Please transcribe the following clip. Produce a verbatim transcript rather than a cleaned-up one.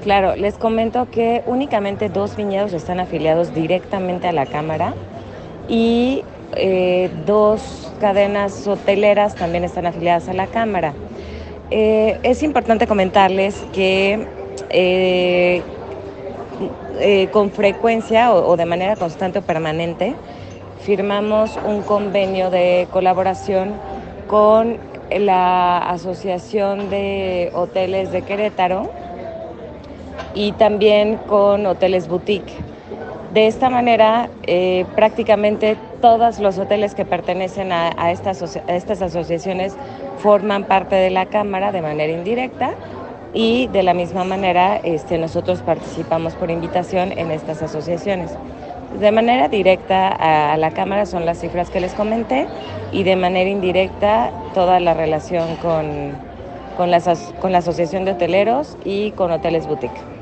Claro, les comento que únicamente dos viñedos están afiliados directamente a la Cámara y eh, dos cadenas hoteleras también están afiliadas a la Cámara. Eh, es importante comentarles que eh, eh, con frecuencia o, o de manera constante o permanente firmamos un convenio de colaboración con la Asociación de Hoteles de Querétaro y también con Hoteles Boutique. De esta manera, eh, prácticamente todos los hoteles que pertenecen a, a, estas, a estas asociaciones forman parte de la Cámara de manera indirecta y de la misma manera este, nosotros participamos por invitación en estas asociaciones. De manera directa a, a la Cámara son las cifras que les comenté y de manera indirecta toda la relación con, con, la, con la Asociación de Hoteleros y con Hoteles Boutique.